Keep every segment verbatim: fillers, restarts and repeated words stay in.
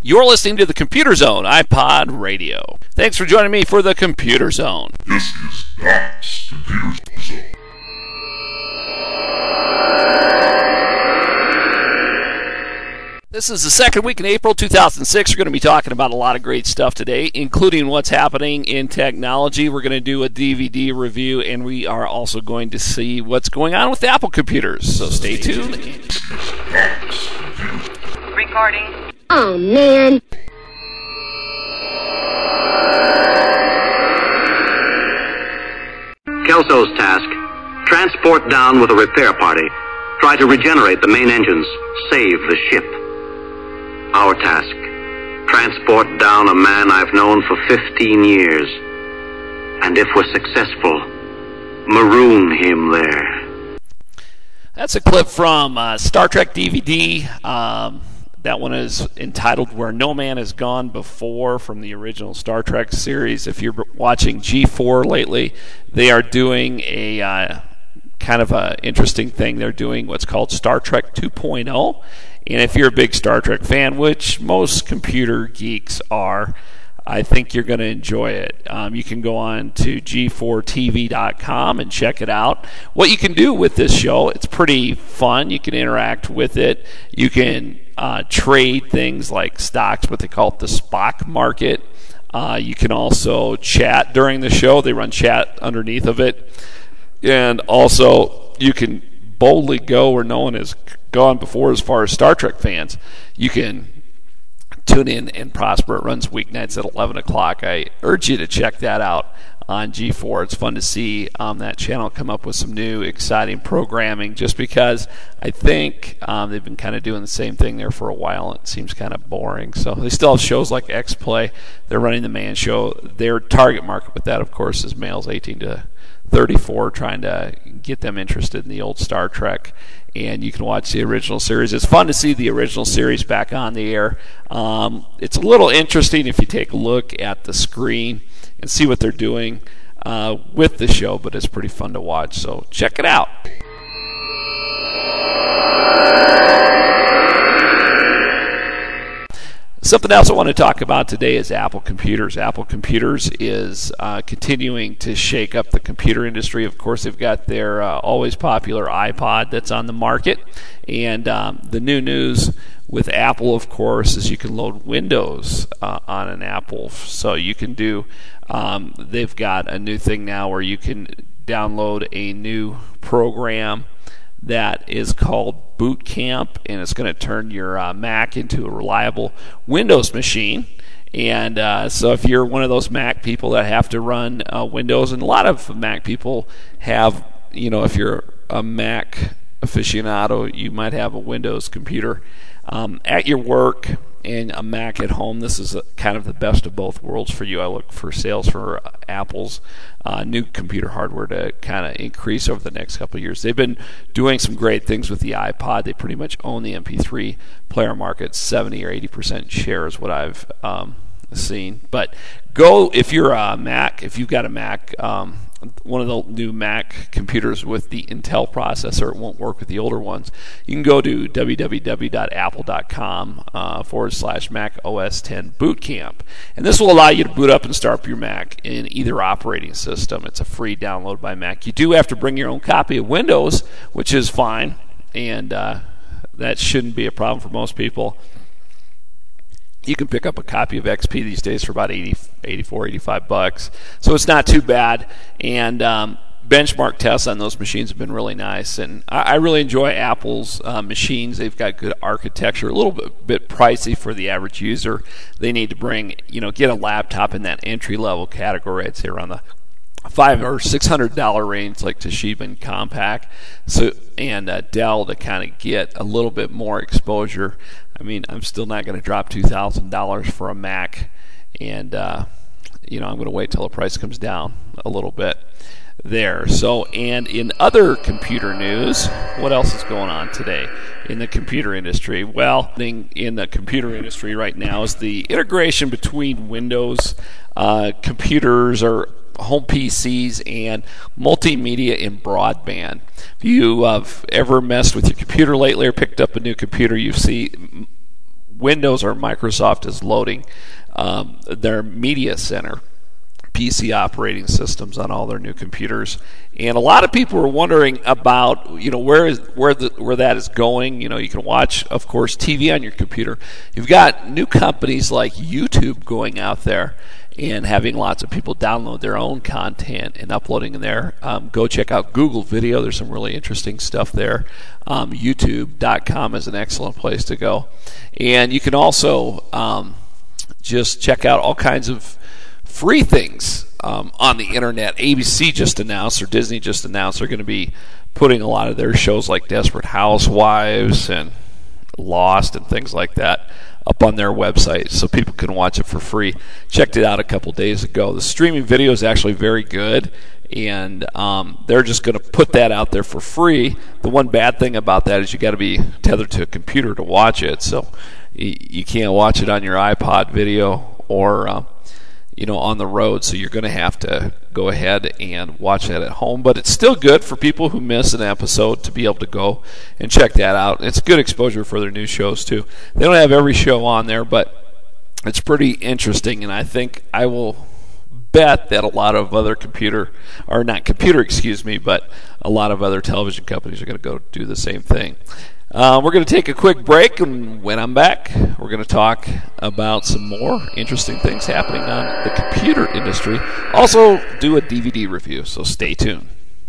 You're listening to the Computer Zone iPod Radio. Thanks for joining me for the Computer Zone. This is Doc's Computer Zone. This is the second week in April two thousand six. We're going to be talking about a lot of great stuff today, including what's happening in technology. We're going to do a D V D review, and we are also going to see what's going on with Apple computers. So stay tuned. Recording. Oh, man. Kelso's task, transport down with a repair party. Try to regenerate the main engines. Save the ship. Our task, transport down a man I've known for fifteen years. And if we're successful, maroon him there. That's a clip from uh, Star Trek D V D. Um, that one is entitled Where No Man Has Gone Before, from the original Star Trek series. If you're watching G four lately, they are doing a uh, kind of a interesting thing. They're doing what's called Star Trek two point oh. And if you're a big Star Trek fan, which most computer geeks are, I think you're going to enjoy it. Um, you can go on to G four T V dot com and check it out. What you can do with this show, it's pretty fun. You can interact with it. You can uh, trade things like stocks, what they call it, the Spock market. Uh, you can also chat during the show. They run chat underneath of it. And also, you can boldly go where no one has gone before as far as Star Trek fans. You can tune in and prosper. It runs weeknights at eleven o'clock. I urge you to check that out on G four. It's fun to see um, that channel come up with some new, exciting programming, just because I think um, they've been kind of doing the same thing there for a while, and it seems kind of boring. So they still have shows like X-Play. They're running the Man Show. Their target market with that, of course, is males eighteen to thirty-four, trying to get them interested in the old Star Trek. And you can watch the original series. It's fun to see the original series back on the air. Um, it's a little interesting if you take a look at the screen and see what they're doing uh, with the show, but it's pretty fun to watch, so check it out. Something else I want to talk about today is Apple Computers. Apple Computers is uh, continuing to shake up the computer industry. Of course, they've got their uh, always popular iPod that's on the market. And um, the new news with Apple, of course, is you can load Windows uh, on an Apple. So you can do, um, they've got a new thing now where you can download a new program that is called Boot Camp, and it's going to turn your uh, Mac into a reliable Windows machine. And uh, so if you're one of those Mac people that have to run uh, Windows, and a lot of Mac people have, you know, if you're a Mac aficionado, you might have a Windows computer um, at your work and a Mac at home. This is a, kind of the best of both worlds for you. I look for sales for uh, Apple's uh, new computer hardware to kind of increase over the next couple of years. They've been doing some great things with the iPod. They pretty much own the M P three player market. seventy or eighty percent share is what I've um, seen. But go, if you're a Mac, if you've got a Mac, um, one of the new Mac computers with the Intel processor, it won't work with the older ones. You can go to w w w dot apple dot com uh, forward slash Mac O S ten Boot Camp. And this will allow you to boot up and start up your Mac in either operating system. It's a free download by Mac. You do have to bring your own copy of Windows, which is fine, and uh, that shouldn't be a problem for most people. You can pick up a copy of X P these days for about eighty, eighty-four, eighty-five bucks. So it's not too bad. And um, benchmark tests on those machines have been really nice. And I, I really enjoy Apple's uh, machines. They've got good architecture, a little bit, bit pricey for the average user. They need to bring, you know, get a laptop in that entry-level category, I'd say around the five or six hundred dollar range, like Toshiba and Compaq, so and uh, Dell, to kind of get a little bit more exposure. I mean, I'm still not going to drop two thousand dollars for a Mac, and uh, you know, I'm going to wait till the price comes down a little bit there. So, and in other computer news, what else is going on today in the computer industry? Well, thing in the computer industry right now is the integration between Windows uh, computers or home P Cs and multimedia and broadband. If you have ever messed with your computer lately or picked up a new computer, you see Windows or Microsoft is loading um, their Media Center P C operating systems on all their new computers, and a lot of people are wondering about, you know, where is where the where that is going. You know, you can watch, of course, T V on your computer. You've got new companies like YouTube going out there and having lots of people download their own content and uploading in there. Um, go check out Google Video. There's some really interesting stuff there. Um, YouTube dot com is an excellent place to go, and you can also um, just check out all kinds of free things um, on the internet. A B C just announced, or Disney just announced, they're going to be putting a lot of their shows like Desperate Housewives and Lost and things like that up on their website so people can watch it for free. Checked it out a couple days ago. The streaming video is actually very good, and um, they're just going to put that out there for free. The one bad thing about that is you got to be tethered to a computer to watch it, so you, you can't watch it on your iPod video or uh, you know, on the road, so you're going to have to go ahead and watch that at home. But it's still good for people who miss an episode to be able to go and check that out. It's good exposure for their new shows, too. They don't have every show on there, but it's pretty interesting, and I think I will bet that a lot of other computer, or not computer, excuse me, but a lot of other television companies are going to go do the same thing. Uh, we're going to take a quick break, and when I'm back, we're going to talk about some more interesting things happening on the computer industry. Also, do a D V D review, so stay tuned.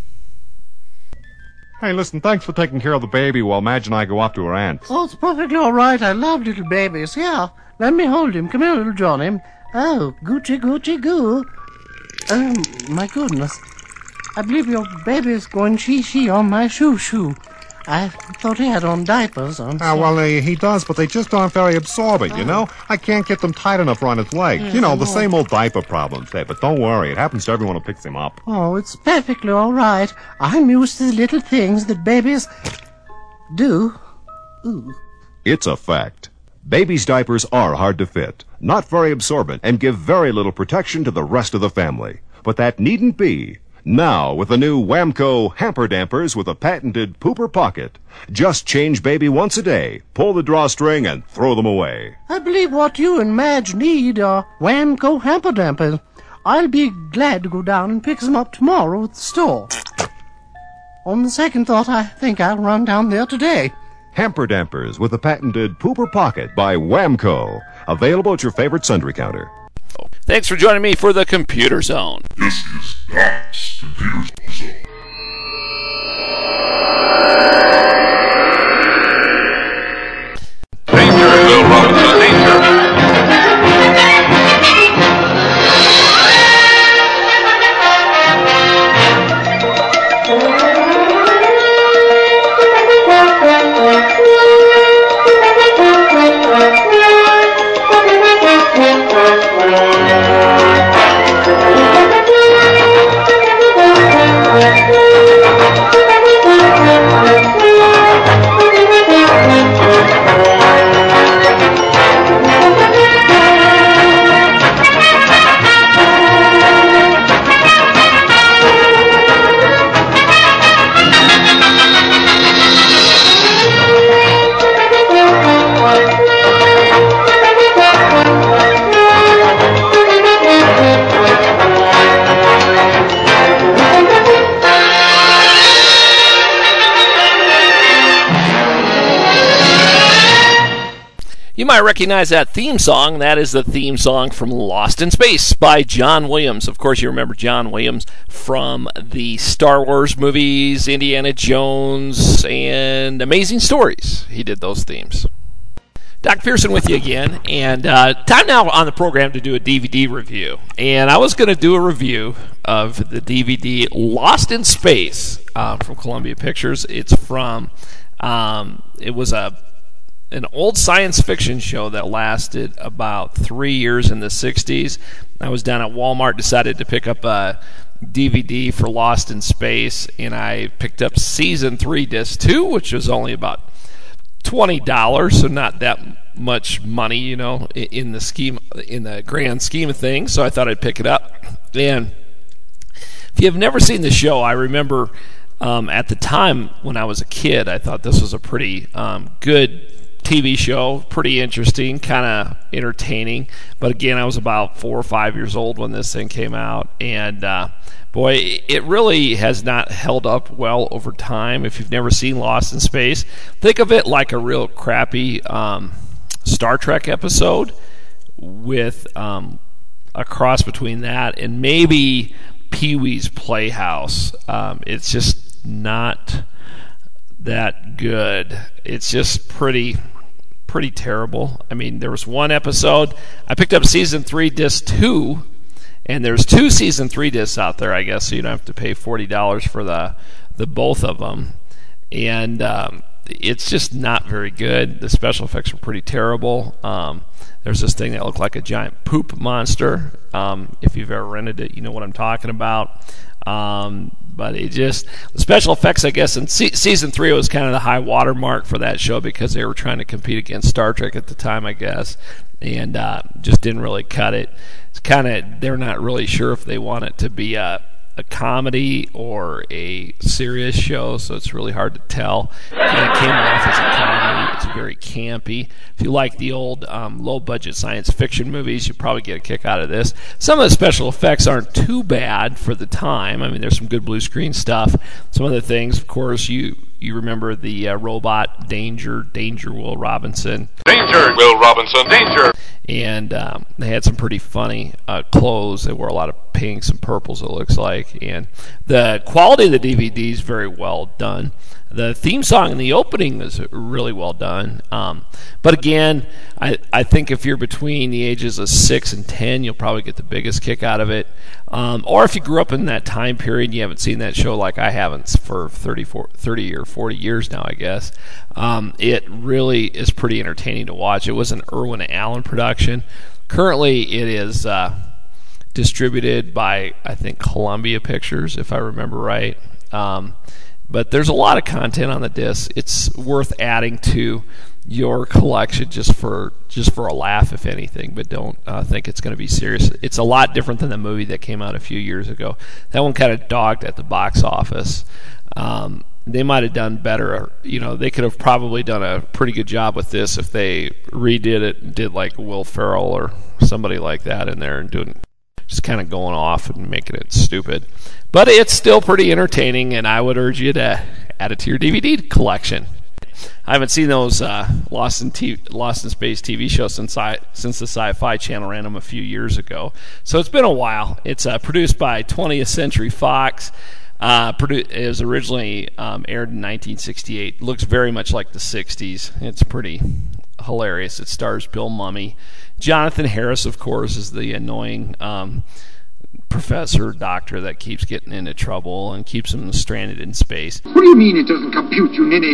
Hey, listen, thanks for taking care of the baby while Madge and I go off to her aunt's. Oh, it's perfectly all right. I love little babies. Yeah, let me hold him. Come here, little Johnny. Oh, Gucci, Gucci, goo. Oh, my goodness. I believe your baby is going shee-shee on my shoo-shoo. I thought he had on diapers. I'm Ah, well, uh, he does, but they just aren't very absorbent, you know? I can't get them tight enough around his legs. Yes, you know, I the know. same old diaper problems there. But don't worry, it happens to everyone who picks him up. Oh, it's perfectly all right. I'm used to the little things that babies do. Ooh. It's a fact. Babies' diapers are hard to fit, not very absorbent, and give very little protection to the rest of the family. But that needn't be. Now, with the new Whamco Hamper Dampers with a patented pooper pocket. Just change baby once a day, pull the drawstring, and throw them away. I believe what you and Madge need are Whamco hamper dampers. I'll be glad to go down and pick some up tomorrow at the store. On the second thought, I think I'll run down there today. Hamper Dampers with a patented pooper pocket by Whamco. Available at your favorite sundry counter. Thanks for joining me for the Computer Zone. This is Doc's Computer Zone. Danger, Bill Robinson, danger! You might recognize that theme song. That is the theme song from Lost in Space by John Williams. Of course, you remember John Williams from the Star Wars movies, Indiana Jones, and Amazing Stories. He did those themes. Doc Pearson with you again, and uh, time now on the program to do a D V D review. And I was going to do a review of the D V D Lost in Space uh, from Columbia Pictures. It's from, um, it was a an old science fiction show that lasted about three years in the sixties. I was down at Walmart, decided to pick up a D V D for Lost in Space, and I picked up Season three, Disc two, which was only about twenty dollars, so not that much money, you know, in the scheme, in the grand scheme of things, so I thought I'd pick it up. And if you have never seen the show, I remember um, at the time when I was a kid, I thought this was a pretty um, good T V show, pretty interesting, kind of entertaining. But again, I was about four or five years old when this thing came out, and uh, boy, it really has not held up well over time. If you've never seen Lost in Space, think of it like a real crappy um, Star Trek episode with um, a cross between that and maybe Pee-wee's Playhouse. Um, it's just not that good. It's just pretty pretty terrible. I mean, there was one episode. I picked up season three, disc two, and there's two season three discs out there, I guess, so you don't have to pay forty dollars for the the both of them. And um, it's just not very good. The special effects were pretty terrible. Um, there's this thing that looked like a giant poop monster. Um, if you've ever rented it, you know what I'm talking about. Um, but it just, the special effects, I guess, in se- season three was kind of the high water mark for that show because they were trying to compete against Star Trek at the time, I guess, and uh, just didn't really cut it. It's kind of, they're not really sure if they want it to be a, a comedy or a serious show, so it's really hard to tell. It kind of came off as a comedy. It's very campy. If you like the old um, low-budget science fiction movies, you probably get a kick out of this. Some of the special effects aren't too bad for the time. I mean, there's some good blue screen stuff. Some of the things, of course, you you remember the uh, robot Danger, Danger Will Robinson. Danger, Will Robinson, danger! And um, they had some pretty funny uh, clothes. They wore a lot of pinks and purples, it looks like. And the quality of the D V D is very well done. The theme song in the opening is really well done. Um, but again, I, I think if you're between the ages of six and ten, you'll probably get the biggest kick out of it. Um, or if you grew up in that time period and you haven't seen that show like I haven't for thirty, thirty or forty years now, I guess, um, it really is pretty entertaining to watch. It was an Irwin Allen production. Currently, it is uh, distributed by, I think, Columbia Pictures, if I remember right. Um, But there's a lot of content on the disc. It's worth adding to your collection just for just for a laugh, if anything. But don't uh, think it's going to be serious. It's a lot different than the movie that came out a few years ago. That one kind of dogged at the box office. Um, they might have done better. You know, they could have probably done a pretty good job with this if they redid it and did like Will Ferrell or somebody like that in there and doing just kind of going off and making it stupid. But it's still pretty entertaining, and I would urge you to add it to your D V D collection. I haven't seen those uh, Lost in T- Lost in Space T V shows since I since the Sci-Fi Channel ran them a few years ago. So it's been a while. It's uh, produced by twentieth Century Fox. Uh, produ- it was originally um, aired in nineteen sixty-eight. Looks very much like the sixties. It's pretty hilarious. It stars Bill Mumy. Jonathan Harris, of course, is the annoying um, professor, doctor that keeps getting into trouble and keeps him stranded in space. What do you mean it doesn't compute, you ninny?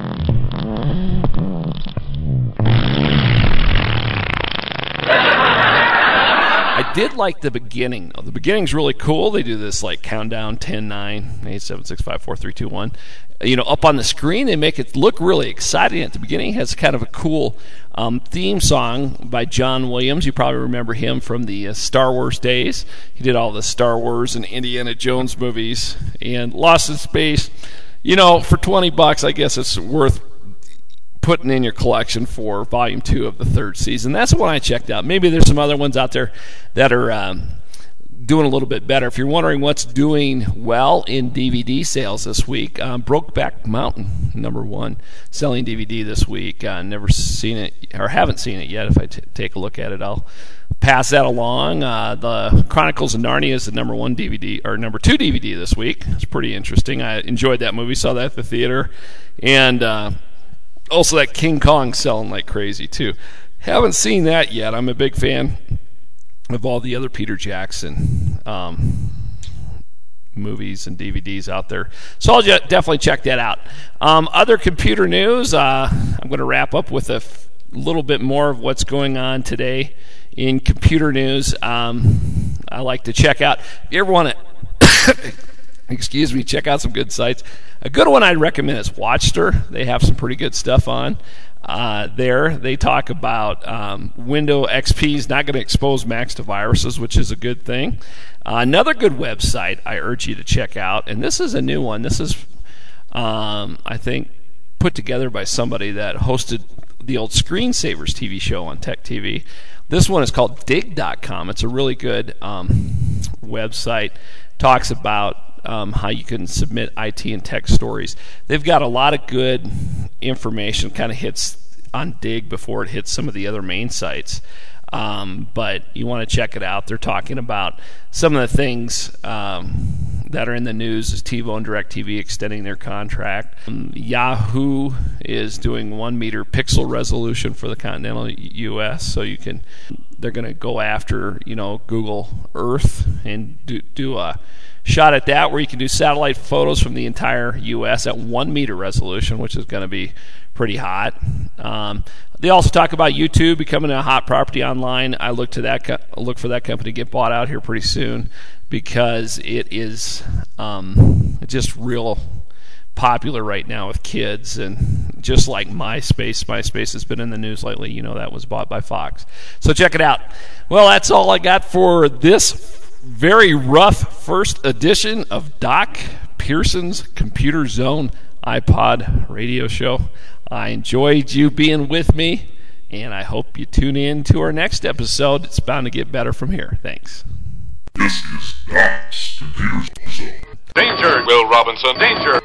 I did like the beginning, though. The beginning's really cool. They do this like countdown, ten, nine, eight, seven, six, five, four, three, two, one. You know, up on the screen, they make it look really exciting. At the beginning, it has kind of a cool um, theme song by John Williams. You probably remember him from the uh, Star Wars days. He did all the Star Wars and Indiana Jones movies. And Lost in Space, you know, for twenty bucks, I guess it's worth putting in your collection for volume two of the third season. That's the one I checked out. Maybe there's some other ones out there that are um, doing a little bit better. If you're wondering what's doing well in D V D sales this week, um, Brokeback Mountain, number one selling D V D this week. Uh, never seen it, or haven't seen it yet. If I t- take a look at it, I'll pass that along. Uh, the Chronicles of Narnia is the number one D V D, or number two D V D this week. It's pretty interesting. I enjoyed that movie, saw that at the theater. And uh, also that King Kong selling like crazy, too. Haven't seen that yet. I'm a big fan of all the other Peter Jackson um, movies and D V Ds out there. So I'll just definitely check that out. Um, other computer news, uh, I'm going to wrap up with a f- little bit more of what's going on today in computer news. Um, I like to check out, if you ever want to, excuse me, check out some good sites. A good one I'd recommend is Watchster. They have some pretty good stuff on. Uh, there, they talk about um, Windows X P is not going to expose Macs to viruses, which is a good thing. Uh, another good website I urge you to check out, and this is a new one. This is, um, I think, put together by somebody that hosted the old Screensavers T V show on Tech T V. This one is called dig dot com. It's a really good um, website. Talks about um, how you can submit I T and tech stories. They've got a lot of good information. Kind of hits on Dig before it hits some of the other main sites. Um, but you want to check it out. They're talking about some of the things um, that are in the news is TiVo and DirecTV extending their contract. Um, Yahoo is doing one meter pixel resolution for the continental U S, so you can. They're going to go after, you know, Google Earth and do, do a shot at that where you can do satellite photos from the entire U S at one meter resolution, which is going to be pretty hot. Um, they also talk about YouTube becoming a hot property online. I look to that co- look for that company to get bought out here pretty soon because it is um, just real popular right now with kids, and just like MySpace. MySpace has been in the news lately. You know that was bought by Fox. So check it out. Well, that's all I got for this very rough first edition of Doc Pearson's Computer Zone iPod radio show. I enjoyed you being with me, and I hope you tune in to our next episode. It's bound to get better from here. Thanks. This is Doc's Computer Zone. Danger, Will Robinson. Danger.